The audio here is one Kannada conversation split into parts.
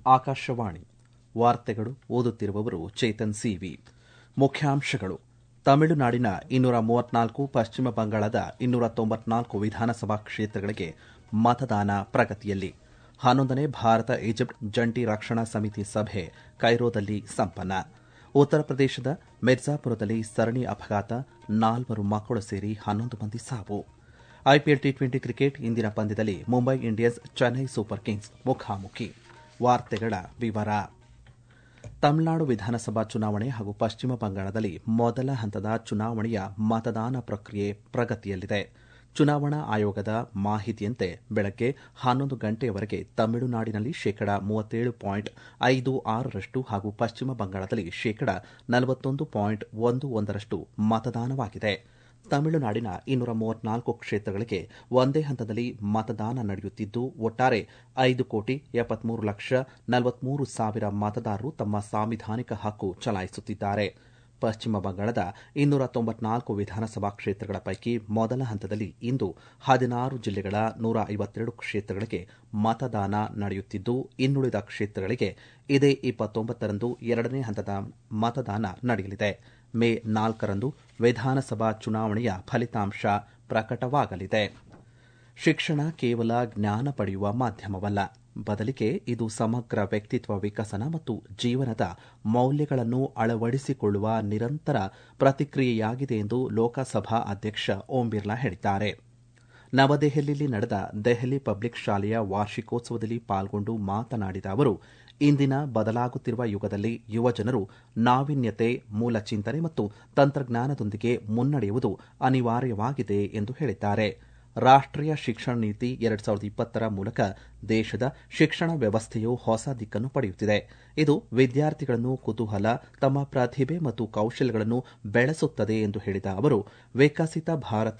ಆಕಾಶವಾಣಿ ವಾರ್ತೆಗಳು ಓದುತ್ತಿರುವವರು ಚೇತನ್ ಸಿವಿ. ಮುಖ್ಯಾಂಶಗಳು: ತಮಿಳುನಾಡಿನ 234, ಪಶ್ಚಿಮ ಬಂಗಾಳದ 294 ವಿಧಾನಸಭಾ ಕ್ಷೇತ್ರಗಳಿಗೆ ಮತದಾನ ಪ್ರಗತಿಯಲ್ಲಿ. 11ನೇ ಭಾರತ ಈಜಿಪ್ಟ್ ಜಂಟಿ ರಕ್ಷಣಾ ಸಮಿತಿ ಸಭೆ ಕೈರೋದಲ್ಲಿ ಸಂಪನ್ನ. ಉತ್ತರ ಪ್ರದೇಶದ ಮಿರ್ಜಾಪುರದಲ್ಲಿ ಸರಣಿ ಅಪಘಾತ, 4 ಮಕ್ಕಳು ಸೇರಿ 11 ಮಂದಿ ಸಾವು. ಐಪಿಎಲ್ ಟಿ20 ಕ್ರಿಕೆಟ್ ಇಂದಿನ ಪಂದ್ಯದಲ್ಲಿ Mumbai Indians Chennai Super Kings ಮುಖಾಮುಖಿ. ವಾರ್ತೆಗಳ ವಿವರ. ತಮಿಳುನಾಡು ವಿಧಾನಸಭಾ ಚುನಾವಣೆ ಹಾಗೂ ಪಶ್ಚಿಮ ಬಂಗಾಳದಲ್ಲಿ ಮೊದಲ ಹಂತದ ಚುನಾವಣೆಯ ಮತದಾನ ಪ್ರಕ್ರಿಯೆ ಪ್ರಗತಿಯಲ್ಲಿದೆ. ಚುನಾವಣಾ ಆಯೋಗದ ಮಾಹಿತಿಯಂತೆ ಬೆಳಗ್ಗೆ 11 ಗಂಟೆಯವರೆಗೆ ತಮಿಳುನಾಡಿನಲ್ಲಿ 37.56% ಹಾಗೂ ಪಶ್ಚಿಮ ಬಂಗಾಳದಲ್ಲಿ 41.11% ಮತದಾನವಾಗಿದೆ. ತಮಿಳುನಾಡಿನ 234 ಕ್ಷೇತ್ರಗಳಿಗೆ ಒಂದೇ ಹಂತದಲ್ಲಿ ಮತದಾನ ನಡೆಯುತ್ತಿದ್ದು, ಒಟ್ಟಾರೆ 5,73,43,000 ಮತದಾರರು ತಮ್ಮ ಸಾಂವಿಧಾನಿಕ ಹಕ್ಕು ಚಲಾಯಿಸುತ್ತಿದ್ದಾರೆ. ಪಶ್ಚಿಮ ಬಂಗಾಳದ 294 ವಿಧಾನಸಭಾ ಕ್ಷೇತ್ರಗಳ ಪೈಕಿ ಮೊದಲ ಹಂತದಲ್ಲಿ ಇಂದು 16 ಜಿಲ್ಲೆಗಳ 152 ಕ್ಷೇತ್ರಗಳಿಗೆ ಮತದಾನ ನಡೆಯುತ್ತಿದ್ದು, ಇನ್ನುಳಿದ ಕ್ಷೇತ್ರಗಳಿಗೆ ಇದೇ 29ರಂದು ಎರಡನೇ ಹಂತದ ಮತದಾನ ನಡೆಯಲಿದೆ. ಮೇ 4ರಂದು ವಿಧಾನಸಭಾ ಚುನಾವಣೆಯ ಫಲಿತಾಂಶ ಪ್ರಕಟವಾಗಲಿದೆ. ಶಿಕ್ಷಣ ಕೇವಲ ಜ್ಞಾನ ಪಡೆಯುವ ಮಾಧ್ಯಮವಲ್ಲ, ಬದಲಿಗೆ ಇದು ಸಮಗ್ರ ವ್ಯಕ್ತಿತ್ವ ವಿಕಸನ ಮತ್ತು ಜೀವನದ ಮೌಲ್ಯಗಳನ್ನು ಅಳವಡಿಸಿಕೊಳ್ಳುವ ನಿರಂತರ ಪ್ರತಿಕ್ರಿಯೆಯಾಗಿದೆ ಎಂದು ಲೋಕಸಭಾ ಅಧ್ಯಕ್ಷ ಓಂ ಬಿರ್ಲಾ ಹೇಳಿದ್ದಾರೆ. ನವದೆಹಲಿಯಲ್ಲಿ ನಡೆದ ದೆಹಲಿ ಪಬ್ಲಿಕ್ ಶಾಲೆಯ ವಾರ್ಷಿಕೋತ್ಸವದಲ್ಲಿ ಪಾಲ್ಗೊಂಡು ಮಾತನಾಡಿದ ಅವರು, ಇಂದಿನ ಬದಲಾಗುತ್ತಿರುವ ಯುಗದಲ್ಲಿ ಯುವಜನರು ನಾವೀನ್ಯತೆ, ಮೂಲ ಚಿಂತನೆ ಮತ್ತು ತಂತ್ರಜ್ಞಾನದೊಂದಿಗೆ ಮುನ್ನಡೆಯುವುದು ಅನಿವಾರ್ಯವಾಗಿದೆ ಎಂದು ಹೇಳಿದ್ದಾರೆ. ರಾಷ್ಟೀಯ ಶಿಕ್ಷಣ ನೀತಿ 2020ರ ಮೂಲಕ ದೇಶದ ಶಿಕ್ಷಣ ವ್ಯವಸ್ಥೆಯು ಹೊಸ ದಿಕ್ಕನ್ನು ಪಡೆಯುತ್ತಿದೆ. ಇದು ವಿದ್ಯಾರ್ಥಿಗಳನ್ನು ಕುತೂಹಲ, ತಮ್ಮ ಪ್ರತಿಭೆ ಮತ್ತು ಕೌಶಲ್ಯಗಳನ್ನು ಬೆಳೆಸುತ್ತದೆ ಎಂದು ಹೇಳಿದ ಅವರು, ವಿಕಸಿತ ಭಾರತ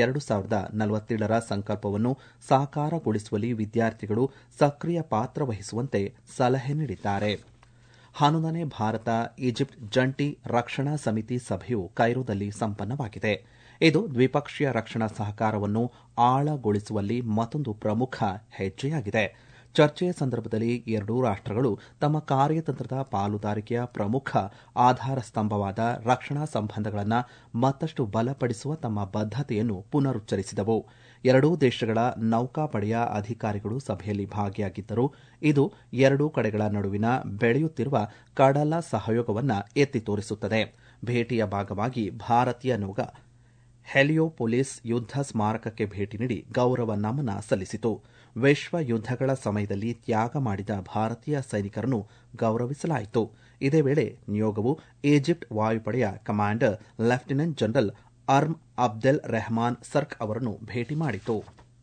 2047ರ ಸಂಕಲ್ಪವನ್ನು ಸಾಕಾರಗೊಳಿಸುವಲ್ಲಿ ವಿದ್ಯಾರ್ಥಿಗಳು ಸಕ್ರಿಯ ಪಾತ್ರ ವಹಿಸುವಂತೆ ಸಲಹೆ ನೀಡಿದ್ದಾರೆ. 11ನೇ ಭಾರತ ಈಜಿಪ್ಟ್ ಜಂಟಿ ರಕ್ಷಣಾ ಸಮಿತಿ ಸಭೆಯು ಕೈರೋದಲ್ಲಿ ಸಂಪನ್ನವಾಗಿದೆ. ಇದು ದ್ವಿಪಕ್ಷೀಯ ರಕ್ಷಣಾ ಸಹಕಾರವನ್ನು ಆಳಗೊಳಿಸುವಲ್ಲಿ ಮತ್ತೊಂದು ಪ್ರಮುಖ ಹೆಜ್ಜೆಯಾಗಿದೆ. ಚರ್ಚೆಯ ಸಂದರ್ಭದಲ್ಲಿ ಎರಡೂ ರಾಷ್ಟಗಳು ತಮ್ಮ ಕಾರ್ಯತಂತ್ರದ ಪಾಲುದಾರಿಕೆಯ ಪ್ರಮುಖ ಆಧಾರ ಸ್ತಂಭವಾದ ರಕ್ಷಣಾ ಸಂಬಂಧಗಳನ್ನು ಮತ್ತಷ್ಟು ಬಲಪಡಿಸುವ ತಮ್ಮ ಬದ್ಧತೆಯನ್ನು ಪುನರುಚ್ಚರಿಸಿದವು. ಎರಡೂ ದೇಶಗಳ ನೌಕಾಪಡೆಯ ಅಧಿಕಾರಿಗಳು ಸಭೆಯಲ್ಲಿ ಭಾಗಿಯಾಗಿದ್ದರು. ಇದು ಎರಡೂ ಕಡೆಗಳ ನಡುವಿನ ಬೆಳೆಯುತ್ತಿರುವ ಕಡಲ ಸಹಯೋಗವನ್ನು ಎತ್ತಿ ತೋರಿಸುತ್ತದೆ. ಭೇಟಿಯ ಭಾಗವಾಗಿ ಭಾರತೀಯ ನೌಕಾ ಹೆಲಿಯೋಪೊಲಿಸ್ ಯುದ್ಧ ಸ್ಮಾರಕಕ್ಕೆ ಭೇಟಿ ನೀಡಿ ಗೌರವ ನಮನ ಸಲ್ಲಿಸಿತು. ವಿಶ್ವ ಯುದ್ದಗಳ ಸಮಯದಲ್ಲಿ ತ್ಯಾಗ ಮಾಡಿದ ಭಾರತೀಯ ಸೈನಿಕರನ್ನು ಗೌರವಿಸಲಾಯಿತು. ಇದೇ ವೇಳೆ ನಿಯೋಗವು ಈಜಿಪ್ಟ್ ವಾಯುಪಡೆಯ commander lieutenant general arm Abdel Rahman ಸರ್ಕ್ ಅವರನ್ನು ಭೇಟಿ ಮಾಡಿತು.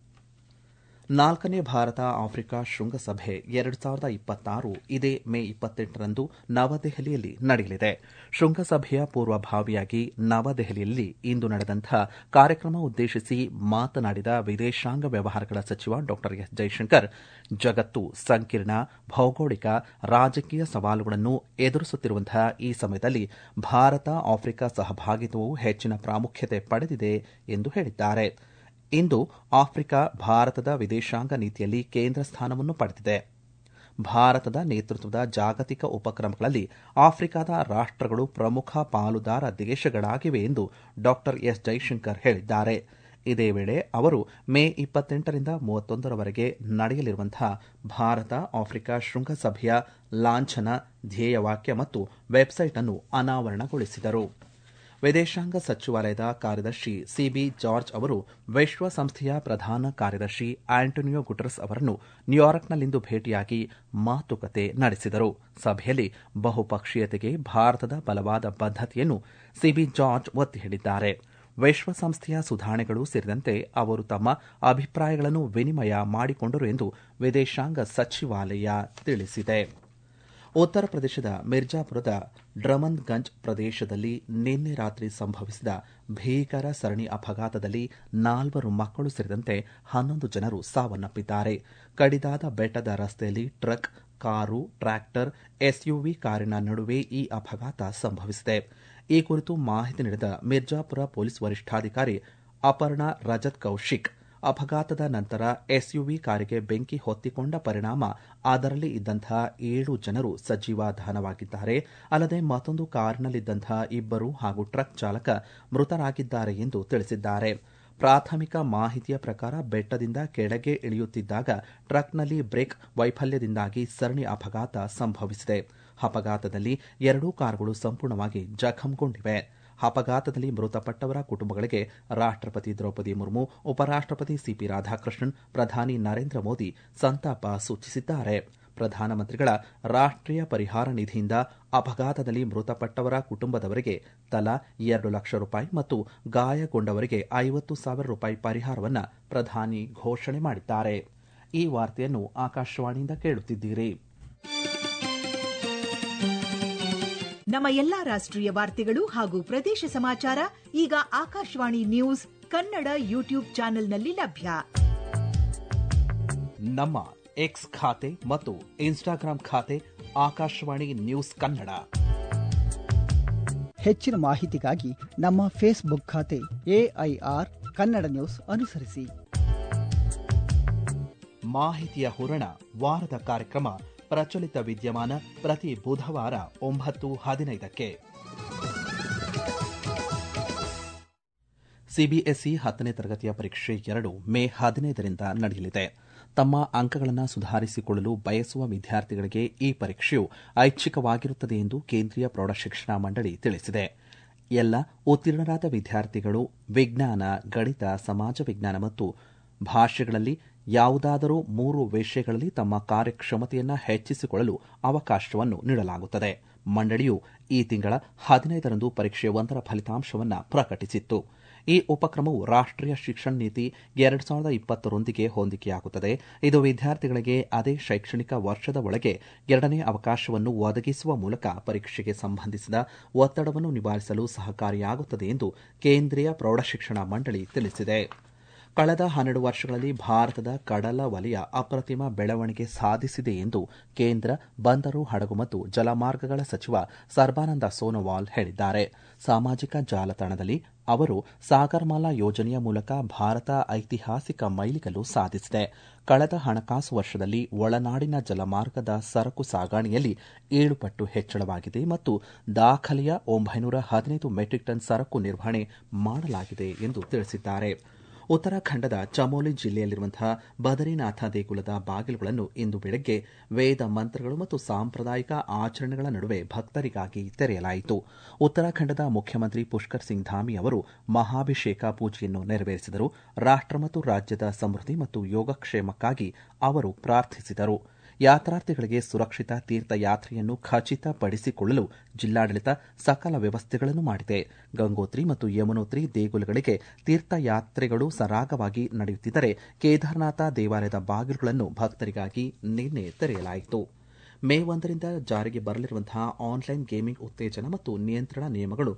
4ನೇ ಭಾರತ ಆಫ್ರಿಕಾ ಶೃಂಗಸಭೆ 2026 ಇದೇ ಮೇ 28ರಂದು ನವದೆಹಲಿಯಲ್ಲಿ ನಡೆಯಲಿದೆ. ಶೃಂಗಸಭೆಯ ಪೂರ್ವಭಾವಿಯಾಗಿ ನವದೆಹಲಿಯಲ್ಲಿ ಇಂದು ನಡೆದಂತಹ ಕಾರ್ಯಕ್ರಮ ಉದ್ದೇಶಿಸಿ ಮಾತನಾಡಿದ ವಿದೇಶಾಂಗ ವ್ಯವಹಾರಗಳ ಸಚಿವ ಡಾ ಎಸ್ ಜೈಶಂಕರ್, ಜಗತ್ತು ಸಂಕೀರ್ಣ ಭೌಗೋಳಿಕ ರಾಜಕೀಯ ಸವಾಲುಗಳನ್ನು ಎದುರಿಸುತ್ತಿರುವಂತಹ ಈ ಸಮಯದಲ್ಲಿ ಭಾರತ ಆಫ್ರಿಕಾ ಸಹಭಾಗಿತ್ವವು ಹೆಚ್ಚಿನ ಪ್ರಾಮುಖ್ಯತೆ ಪಡೆದಿದೆ ಎಂದು ಹೇಳಿದ್ದಾರೆ. ಇಂದು ಆಫ್ರಿಕಾ ಭಾರತದ ವಿದೇಶಾಂಗ ನೀತಿಯಲ್ಲಿ ಕೇಂದ್ರ ಸ್ಥಾನವನ್ನು ಪಡೆದಿದೆ. ಭಾರತದ ನೇತೃತ್ವದ ಜಾಗತಿಕ ಉಪಕ್ರಮಗಳಲ್ಲಿ ಆಫ್ರಿಕಾದ ರಾಷ್ಟಗಳು ಪ್ರಮುಖ ಪಾಲುದಾರ ದೇಶಗಳಾಗಿವೆ ಎಂದು ಡಾ ಎಸ್ ಜೈಶಂಕರ್ ಹೇಳಿದ್ದಾರೆ. ಇದೇ ವೇಳೆ ಅವರು ಮೇ 28ರಿಂದ 31ರವರೆಗೆ ನಡೆಯಲಿರುವಂತಹ ಭಾರತ ಆಫ್ರಿಕಾ ಶೃಂಗಸಭೆಯ ಲಾಂಛನ, ಧ್ಯೇಯವಾಕ್ಯ ಮತ್ತು ವೆಬ್ಸೈಟ್ ಅನ್ನು ಅನಾವರಣಗೊಳಿಸಿದರು. ವಿದೇಶಾಂಗ ಸಚಿವಾಲಯದ ಕಾರ್ಯದರ್ಶಿ ಸಿಬಿ ಜಾರ್ಜ್ ಅವರು ವಿಶ್ವಸಂಸ್ಥೆಯ ಪ್ರಧಾನ ಕಾರ್ಯದರ್ಶಿ ಆಂಟೋನಿಯೋ ಗುಟೆರಸ್ ಅವರನ್ನು ನ್ಯೂಯಾರ್ಕ್ನಲ್ಲಿಂದು ಭೇಟಿಯಾಗಿ ಮಾತುಕತೆ ನಡೆಸಿದರು. ಸಭೆಯಲ್ಲಿ ಬಹುಪಕ್ಷೀಯತೆಗೆ ಭಾರತದ ಬಲವಾದ ಬದ್ಧತೆಯನ್ನು ಸಿಬಿ ಜಾರ್ಜ್ ಒತ್ತಿ ಹೇಳಿದ್ದಾರೆ. ವಿಶ್ವಸಂಸ್ಥೆಯ ಸುಧಾರಣೆಗಳು ಸೇರಿದಂತೆ ಅವರು ತಮ್ಮ ಅಭಿಪ್ರಾಯಗಳನ್ನು ವಿನಿಮಯ ಮಾಡಿಕೊಂಡರು ಎಂದು ವಿದೇಶಾಂಗ ಸಚಿವಾಲಯ ತಿಳಿಸಿದೆ. ಉತ್ತರ ಪ್ರದೇಶದ ಮಿರ್ಜಾಪುರದ ಡ್ರಮನ್ಗಂಜ್ ಪ್ರದೇಶದಲ್ಲಿ ನಿನ್ನೆ ರಾತ್ರಿ ಸಂಭವಿಸಿದ ಭೀಕರ ಸರಣಿ ಅಪಘಾತದಲ್ಲಿ 4 ಮಕ್ಕಳು ಸೇರಿದಂತೆ 11 ಜನರು ಸಾವನ್ನಪ್ಪಿದ್ದಾರೆ. ಕಡಿದಾದ ಬೆಟ್ಟದ ರಸ್ತೆಯಲ್ಲಿ ಟ್ರಕ್, ಕಾರು, ಟ್ರ್ಯಾಕ್ಟರ್, ಎಸ್ಯುವಿ ಕಾರಿನ ನಡುವೆ ಈ ಅಪಘಾತ ಸಂಭವಿಸಿದೆ. ಈ ಕುರಿತು ಮಾಹಿತಿ ನೀಡಿದ ಮಿರ್ಜಾಪುರ ಪೊಲೀಸ್ ವರಿಷ್ಠಾಧಿಕಾರಿ ಅಪರ್ಣಾ ರಜತ್ ಕೌಶಿಕ್, ಅಪಘಾತದ ನಂತರ ಎಸ್ಯುವಿ ಕಾರಿಗೆ ಬೆಂಕಿ ಹೊತ್ತಿಕೊಂಡ ಪರಿಣಾಮ ಅದರಲ್ಲಿ ಇದ್ದಂತಹ 7 ಜನರು ಸಜೀವಾಧಾನವಾಗಿದ್ದಾರೆ. ಅಲ್ಲದೆ ಮತ್ತೊಂದು ಕಾರಿನಲ್ಲಿದ್ದಂತಹ 2 ಹಾಗೂ ಟ್ರಕ್ ಚಾಲಕ ಮೃತರಾಗಿದ್ದಾರೆ ಎಂದು ತಿಳಿಸಿದ್ದಾರೆ. ಪ್ರಾಥಮಿಕ ಮಾಹಿತಿಯ ಪ್ರಕಾರ ಬೆಟ್ಟದಿಂದ ಕೆಳಗೆ ಇಳಿಯುತ್ತಿದ್ದಾಗ ಟ್ರಕ್ನಲ್ಲಿ ಬ್ರೇಕ್ ವೈಫಲ್ಯದಿಂದಾಗಿ ಸರಣಿ ಅಪಘಾತ ಸಂಭವಿಸಿದೆ. ಅಪಘಾತದಲ್ಲಿ 2 ಕಾರುಗಳು ಸಂಪೂರ್ಣವಾಗಿ ಜಖಂಗೊಂಡಿವೆ. ಅಪಘಾತದಲ್ಲಿ ಮೃತಪಟ್ಟವರ ಕುಟುಂಬಗಳಿಗೆ ರಾಷ್ಟಪತಿ ದ್ರೌಪದಿ ಮುರ್ಮು, ಉಪರಾಷ್ಟಪತಿ ಸಿಪಿ ರಾಧಾಕೃಷ್ಣನ್, ಪ್ರಧಾನಿ ನರೇಂದ್ರ ಮೋದಿ ಸಂತಾಪ ಸೂಚಿಸಿದ್ದಾರೆ. ಪ್ರಧಾನಮಂತ್ರಿಗಳ ರಾಷ್ಟೀಯ ಪರಿಹಾರ ನಿಧಿಯಿಂದ ಅಪಘಾತದಲ್ಲಿ ಮೃತಪಟ್ಟವರ ಕುಟುಂಬದವರಿಗೆ ತಲಾ 2 ಲಕ್ಷ ರೂಪಾಯಿ ಮತ್ತು ಗಾಯಗೊಂಡವರಿಗೆ 50,000 ರೂಪಾಯಿ ಪರಿಹಾರವನ್ನು ಪ್ರಧಾನಿ ಘೋಷಣೆ ಮಾಡಿದ್ದಾರೆ. ಈ ವಾರ್ತೆಯನ್ನು ಆಕಾಶವಾಣಿಯಿಂದ ಕೇಳುತ್ತಿದ್ದೀರಿ. ನಮ್ಮ ಎಲ್ಲಾ ರಾಷ್ಟ್ರೀಯ ವಾರ್ತೆಗಳು ಹಾಗೂ ಪ್ರದೇಶ ಸಮಾಚಾರ ಈಗ ಆಕಾಶವಾಣಿ ನ್ಯೂಸ್ ಕನ್ನಡ ಯೂಟ್ಯೂಬ್ ಚಾನೆಲ್ನಲ್ಲಿ ಲಭ್ಯ. ನಮ್ಮ ಎಕ್ಸ್ ಖಾತೆ ಮತ್ತು ಇನ್ಸ್ಟಾಗ್ರಾಂ ಖಾತೆ ಆಕಾಶವಾಣಿ ನ್ಯೂಸ್ ಕನ್ನಡ. ಹೆಚ್ಚಿನ ಮಾಹಿತಿಗಾಗಿ ನಮ್ಮ ಫೇಸ್ಬುಕ್ ಖಾತೆ AIR ಕನ್ನಡ ನ್ಯೂಸ್ ಅನುಸರಿಸಿ. ಮಾಹಿತಿಯ ಹೂರಣ ವಾರದ ಕಾರ್ಯಕ್ರಮ ಪ್ರಚಲಿತ ವಿದ್ಯಮಾನ ಪ್ರತಿ ಬುಧವಾರ 9:15ಕ್ಕೆ. ಸಿಬಿಎಸ್ಇ 10ನೇ ತರಗತಿಯ ಪರೀಕ್ಷೆ 2 ಮೇ 15ರಿಂದ ನಡೆಯಲಿದೆ. ತಮ್ಮ ಅಂಕಗಳನ್ನು ಸುಧಾರಿಸಿಕೊಳ್ಳಲು ಬಯಸುವ ವಿದ್ಯಾರ್ಥಿಗಳಿಗೆ ಈ ಪರೀಕ್ಷೆಯು ಐಚ್ಛಿಕವಾಗಿರುತ್ತದೆ ಎಂದು ಕೇಂದ್ರೀಯ ಪ್ರೌಢಶಿಕ್ಷಣ ಮಂಡಳಿ ತಿಳಿಸಿದೆ. ಎಲ್ಲ ಉತ್ತೀರ್ಣರಾದ ವಿದ್ಯಾರ್ಥಿಗಳು ವಿಜ್ಞಾನ, ಗಣಿತ, ಸಮಾಜ ವಿಜ್ಞಾನ ಮತ್ತು ಭಾಷೆಗಳಲ್ಲಿ ಯಾವುದಾದರೂ 3 ವಿಷಯಗಳಲ್ಲಿ ತಮ್ಮ ಕಾರ್ಯಕ್ಷಮತೆಯನ್ನು ಹೆಚ್ಚಿಸಿಕೊಳ್ಳಲು ಅವಕಾಶವನ್ನು ನೀಡಲಾಗುತ್ತದೆ. ಮಂಡಳಿಯು ಈ ತಿಂಗಳ 15ರಂದು ಪರೀಕ್ಷೆ 1ರ ಫಲಿತಾಂಶವನ್ನು ಪ್ರಕಟಿಸಿತ್ತು. ಈ ಉಪಕ್ರಮವು ರಾಷ್ಟೀಯ ಶಿಕ್ಷಣ ನೀತಿ 2020ರೊಂದಿಗೆ ಹೊಂದಿಕೆಯಾಗುತ್ತದೆ. ಇದು ವಿದ್ಯಾರ್ಥಿಗಳಿಗೆ ಅದೇ ಶೈಕ್ಷಣಿಕ ವರ್ಷದ ಒಳಗೆ 2ನೇ ಅವಕಾಶವನ್ನು ಒದಗಿಸುವ ಮೂಲಕ ಪರೀಕ್ಷೆಗೆ ಸಂಬಂಧಿಸಿದ ಒತ್ತಡವನ್ನು ನಿವಾರಿಸಲು ಸಹಕಾರಿಯಾಗುತ್ತದೆ ಎಂದು ಕೇಂದ್ರೀಯ ಪ್ರೌಢಶಿಕ್ಷಣ ಮಂಡಳಿ ತಿಳಿಸಿದೆ. ಕಳೆದ 12 ವರ್ಷಗಳಲ್ಲಿ ಭಾರತದ ಕಡಲ ವಲಯ ಅಪ್ರತಿಮ ಬೆಳವಣಿಗೆ ಸಾಧಿಸಿದೆ ಎಂದು ಕೇಂದ್ರ ಬಂದರು, ಹಡಗು ಮತ್ತು ಜಲಮಾರ್ಗಗಳ ಸಚಿವ ಸರ್ಬಾನಂದ ಸೋನೋವಾಲ್ ಹೇಳಿದ್ದಾರೆ. ಸಾಮಾಜಿಕ ಜಾಲತಾಣದಲ್ಲಿ ಅವರು ಸಾಗರ್ಮಾಲಾ ಯೋಜನೆಯ ಮೂಲಕ ಭಾರತ ಐತಿಹಾಸಿಕ ಮೈಲಿಗಲ್ಲು ಸಾಧಿಸಿದೆ. ಕಳೆದ ಹಣಕಾಸು ವರ್ಷದಲ್ಲಿ ಒಳನಾಡಿನ ಜಲಮಾರ್ಗದ ಸರಕು ಸಾಗಣೆಯಲ್ಲಿ 7 ಪಟ್ಟು ಹೆಚ್ಚಳವಾಗಿದೆ ಮತ್ತು ದಾಖಲೆಯ 915 ಮೆಟ್ರಿಕ್ ಟನ್ ಸರಕು ನಿರ್ವಹಣೆ ಮಾಡಲಾಗಿದೆ ಎಂದು ತಿಳಿಸಿದ್ದಾರೆ. ಉತ್ತರಾಖಂಡದ ಚಮೋಲಿ ಜಿಲ್ಲೆಯಲ್ಲಿರುವಂತಹ ಬದರಿನಾಥ ದೇಗುಲದ ಬಾಗಿಲುಗಳನ್ನು ಇಂದು ಬೆಳಗ್ಗೆ ವೇದ ಮಂತ್ರಗಳು ಮತ್ತು ಸಾಂಪ್ರದಾಯಿಕ ಆಚರಣೆಗಳ ನಡುವೆ ಭಕ್ತರಿಗಾಗಿ ತೆರೆಯಲಾಯಿತು. ಉತ್ತರಾಖಂಡದ ಮುಖ್ಯಮಂತ್ರಿ ಪುಷ್ಕರ್ ಸಿಂಗ್ ಧಾಮಿ ಅವರು ಮಹಾಭಿಷೇಕ ಪೂಜೆಯನ್ನು ನೆರವೇರಿಸಿದರು. ರಾಷ್ಟ ಮತ್ತು ರಾಜ್ಯದ ಸಮೃದ್ಧಿ ಮತ್ತು ಯೋಗಕ್ಷೇಮಕ್ಕಾಗಿ ಅವರು ಪ್ರಾರ್ಥಿಸಿದರು. ಯಾತ್ರಾರ್ಥಿಗಳಿಗೆ ಸುರಕ್ಷಿತ ತೀರ್ಥಯಾತ್ರೆಯನ್ನು ಖಚಿತಪಡಿಸಿಕೊಳ್ಳಲು ಜಿಲ್ಲಾಡಳಿತ ಸಕಲ ವ್ಯವಸ್ಥೆಗಳನ್ನು ಮಾಡಿದೆ. ಗಂಗೋತ್ರಿ ಮತ್ತು ಯಮುನೋತ್ರಿ ದೇಗುಲಗಳಿಗೆ ತೀರ್ಥಯಾತ್ರೆಗಳು ಸರಾಗವಾಗಿ ನಡೆಯುತ್ತಿದ್ದರೆ, ಕೇದಾರನಾಥ ದೇವಾಲಯದ ಬಾಗಿಲುಗಳನ್ನು ಭಕ್ತರಿಗಾಗಿ ನಿನ್ನೆ ತೆರೆಯಲಾಯಿತು. ಮೇ 1ರಿಂದ ಜಾರಿಗೆ ಬರಲಿರುವಂತಹ ಆನ್ಲೈನ್ ಗೇಮಿಂಗ್ ಉತ್ತೇಜನ ಮತ್ತು ನಿಯಂತ್ರಣ ನಿಯಮಗಳು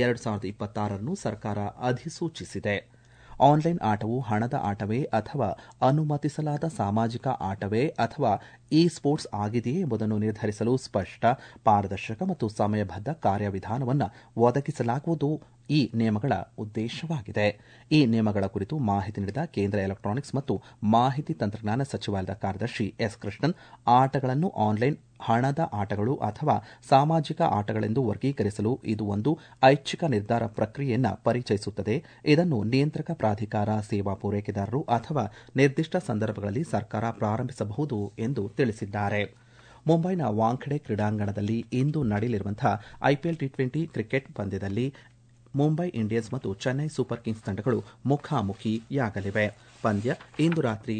2026 ಸರ್ಕಾರ ಅಧಿಸೂಚಿಸಿದೆ. ಆನ್ಲೈನ್ ಆಟವು ಹಣದ ಆಟವೇ ಅಥವಾ ಅನುಮತಿಸಲಾದ ಸಾಮಾಜಿಕ ಆಟವೇ ಅಥವಾ ಇ ಸ್ಪೋರ್ಟ್ಸ್ ಆಗಿದೆಯೇ ಎಂಬುದನ್ನು ನಿರ್ಧರಿಸಲು ಸ್ಪಷ್ಟ, ಪಾರದರ್ಶಕ ಮತ್ತು ಸಮಯಬದ್ಧ ಕಾರ್ಯವಿಧಾನವನ್ನು ಒದಗಿಸಲಾಗುವುದು ಈ ನಿಯಮಗಳ ಉದ್ದೇಶವಾಗಿದೆ. ಈ ನಿಯಮಗಳ ಕುರಿತು ಮಾಹಿತಿ ನೀಡಿದ ಕೇಂದ್ರ ಎಲೆಕ್ಟ್ರಾನಿಕ್ಸ್ ಮತ್ತು ಮಾಹಿತಿ ತಂತ್ರಜ್ಞಾನ ಸಚಿವಾಲಯದ ಕಾರ್ಯದರ್ಶಿ ಎಸ್ ಕೃಷ್ಣನ್, ಆಟಗಳನ್ನು ಆನ್ಲೈನ್ ಹಣದ ಆಟಗಳು ಅಥವಾ ಸಾಮಾಜಿಕ ಆಟಗಳೆಂದು ವರ್ಗೀಕರಿಸಲು ಇದು ಒಂದು ಐಚ್ಛಿಕ ನಿರ್ಧಾರ ಪ್ರಕ್ರಿಯೆಯನ್ನು ಪರಿಚಯಿಸುತ್ತದೆ. ಇದನ್ನು ನಿಯಂತ್ರಕ ಪ್ರಾಧಿಕಾರ, ಸೇವಾ ಪೂರೈಕೆದಾರರು ಅಥವಾ ನಿರ್ದಿಷ್ಟ ಸಂದರ್ಭಗಳಲ್ಲಿ ಸರ್ಕಾರ ಪ್ರಾರಂಭಿಸಬಹುದು ಎಂದು ತಿಳಿಸಿದ್ದಾರೆ. ಮುಂಬೈನ ವಾಂಖೆಡೆ ಕ್ರೀಡಾಂಗಣದಲ್ಲಿ ಇಂದು ನಡೆಯಲಿರುವಂತಹ ಐಪಿಎಲ್ ಟಿ20 ಕ್ರಿಕೆಟ್ ಪಂದ್ಯದಲ್ಲಿ ಮುಂಬೈ ಇಂಡಿಯನ್ಸ್ ಮತ್ತು ಚೆನ್ನೈ ಸೂಪರ್ ಕಿಂಗ್ಸ್ ತಂಡಗಳು ಮುಖಾಮುಖಿಯಾಗಲಿವೆ. ಪಂದ್ಯ ಇಂದು ರಾತ್ರಿ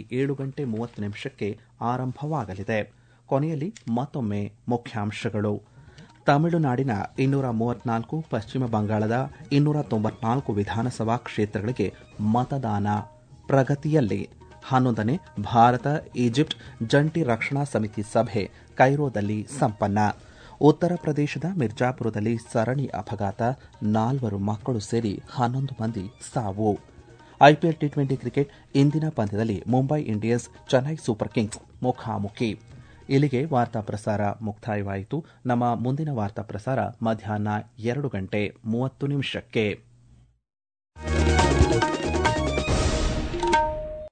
7:30 ಆರಂಭವಾಗಲಿದೆ. ಕೊನೆಯಲ್ಲಿ ಮತ್ತೊಮ್ಮೆ ಮುಖ್ಯಾಂಶಗಳು. ತಮಿಳುನಾಡಿನ 234, ಪಶ್ಚಿಮ ಬಂಗಾಳದ 294 ವಿಧಾನಸಭಾ ಕ್ಷೇತ್ರಗಳಿಗೆ ಮತದಾನ ಪ್ರಗತಿಯಲ್ಲಿ. 11ನೇ ಭಾರತ ಈಜಿಪ್ಟ್ ಜಂಟಿ ರಕ್ಷಣಾ ಸಮಿತಿ ಸಭೆ ಕೈರೋದಲ್ಲಿ ಸಂಪನ್ನ. ಉತ್ತರ ಪ್ರದೇಶದ ಮಿರ್ಜಾಪುರದಲ್ಲಿ ಸರಣಿ ಅಪಘಾತ, 4 ಮಕ್ಕಳು ಸೇರಿ 11 ಮಂದಿ ಸಾವು. ಐಪಿಎಲ್ ಟಿ20 ಕ್ರಿಕೆಟ್ ಇಂದಿನ ಪಂದ್ಯದಲ್ಲಿ Mumbai Indians Chennai Super Kings ಮುಖಾಮುಖಿ. ಇಲ್ಲಿಗೆ ವಾರ್ತಾ ಪ್ರಸಾರ ಮುಕ್ತಾಯವಾಯಿತು. ನಮ್ಮ ಮುಂದಿನ ವಾರ್ತಾ ಪ್ರಸಾರ ಮಧ್ಯಾಹ್ನ 2:30